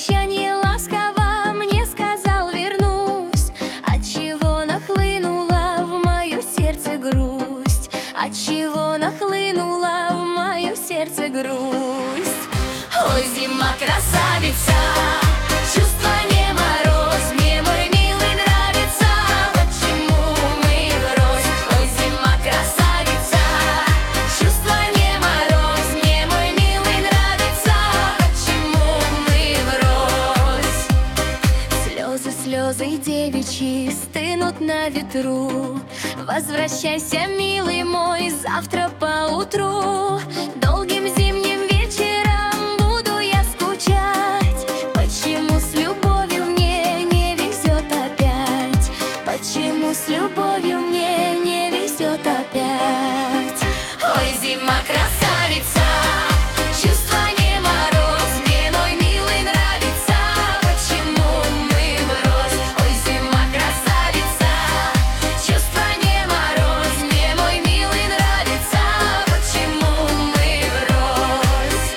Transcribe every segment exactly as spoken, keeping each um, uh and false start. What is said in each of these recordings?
прощанье ласково мне сказал: вернусь. Отчего нахлынула в мое сердце грусть? Отчего нахлынула в мое сердце грусть? Ой, зима, красавица, чувства не мороз, мне мой милый нравится. Почему мы врозь? Ой, зима, красавица, чувства не мороз, мне мой милый нравится. Почему мы врозь? Слезы, слезы девичьи стынут на ветру. Возвращайся, милый мой, завтра поутру. Долгим зимним вечером буду я скучать. Почему с любовью мне не везет опять? Почему с любовью мне не везет опять? Ой, зима, красавица, чувства не мороз, мне мой милый нравится. Почему мы врозь? Ой, зима, красавица, чувства не мороз, мне мой милый нравится. Почему мы врозь?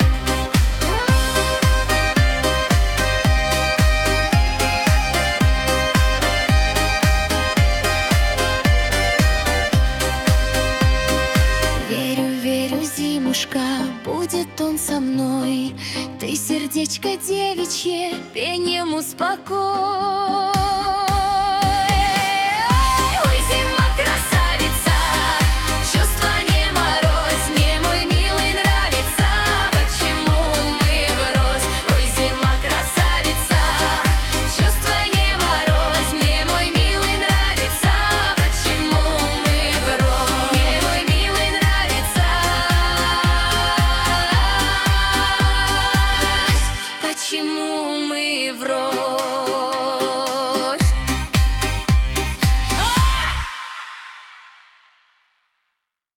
Верю, верю, зимушка, будет он со мной. Ты, сердечко девичье, пеньем успокой.